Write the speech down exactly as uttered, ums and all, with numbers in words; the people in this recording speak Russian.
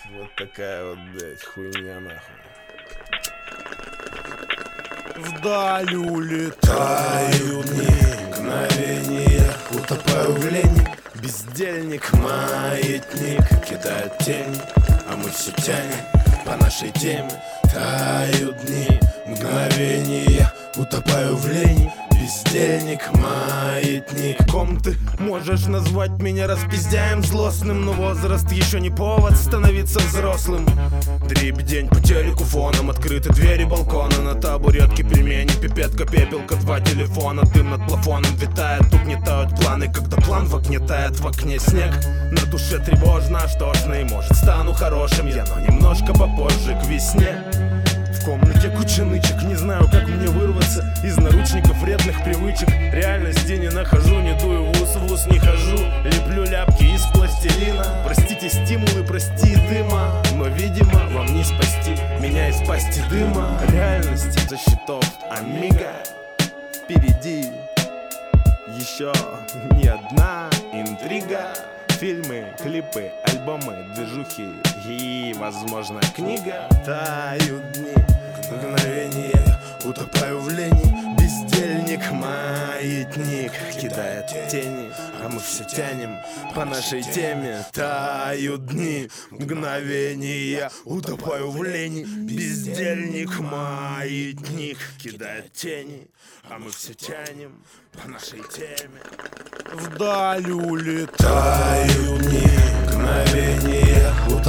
Вот такая вот, блядь, хуйня нахуй. Вдаль улетаю дни, Мгновения, утопаю в лени. бездельник, Маятник кидает тени, а мы все тянем по нашей теме. Тают дни, мгновения, утопаю в лени. Бездельник, маятник. ком ты можешь назвать меня распиздяем злостным, но возраст еще не повод становиться взрослым. Дрип день по телеку фоном, открыты двери балкона, на табуретке пельмени, пипетка, пепелка, два телефона. Дым над плафоном витает, угнетают планы, когда план в тает в окне снег. На душе тревожно, что ж, ну и может стану хорошим я, но немножко попозже, к весне. В комнате куча нычек, не знаю, как мне вырваться из наручников вредных привычек. Реальности не нахожу, не дую в ус, в ус не хожу. Леплю ляпки из пластилина. Простите стимулы, прости дыма, но, видимо, вам не спасти меня из пасти дыма. Реальности за счетов Амиго. Впереди еще не одна интрига. Фильмы, клипы, альбомы, движухи и, возможно, книга. Тают дни, мгновения, утопаю в лени. Бездельник, маятник кидает тени, а мы все тянем по нашей теме. Тают дни, мгновения, утопаю в лени. Бездельник, маятник кидает тени, а мы все тянем по нашей теме. Вдаль улетаю Тают дни, мгновения,